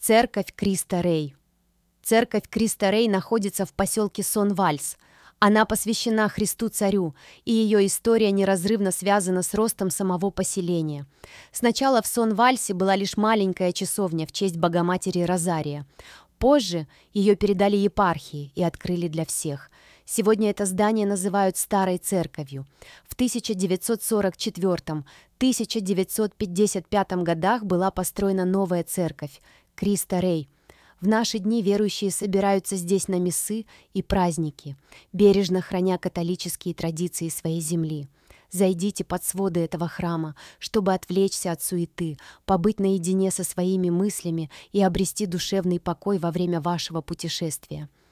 Церковь Криста-Рей. Церковь Криста-Рей находится в поселке Сон-Вальс. Она посвящена Христу-Царю, и ее история неразрывно связана с ростом самого поселения. Сначала в Сон-Вальсе была лишь маленькая часовня в честь Богоматери Розария. Позже ее передали епархии и открыли для всех. Сегодня это здание называют Старой Церковью. В 1944-1955 годах была построена новая церковь – Криста-Рей. В наши дни верующие собираются здесь на мессы и праздники, бережно храня католические традиции своей земли. Зайдите под своды этого храма, чтобы отвлечься от суеты, побыть наедине со своими мыслями и обрести душевный покой во время вашего путешествия.